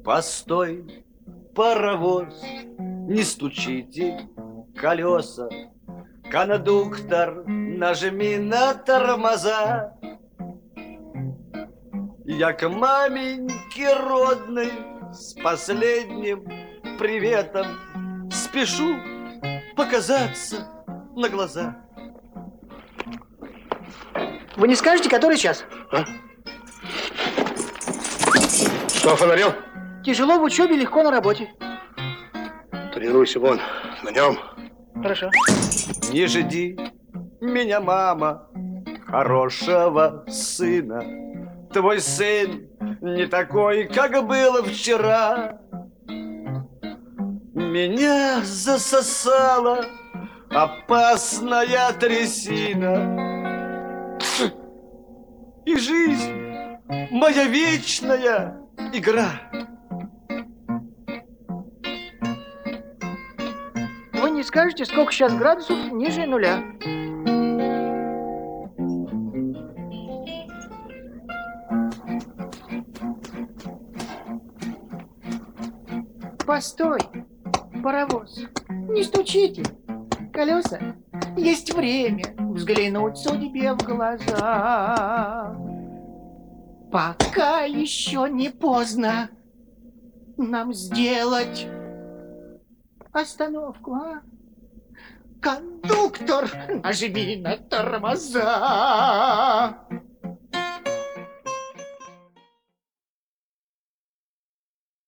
Постой, паровоз, не стучите колеса. Кондуктор, нажми на тормоза. Я к маменьке родной с последним приветом спешу показаться на глаза. Вы не скажете, который час? А? Что, фонарем? Тяжело в учебе, легко на работе. Тренируйся вон, на нем. Хорошо. Не жди меня, мама, хорошего сына. Твой сын не такой, как был вчера. Меня засосала опасная трясина. И жизнь моя вечная игра. Вы не скажете, сколько сейчас градусов ниже нуля? Постой, паровоз, не стучите. Колеса, есть время взглянуть судьбе в глаза. Пока еще не поздно нам сделать остановку, а? Кондуктор, нажми на тормоза.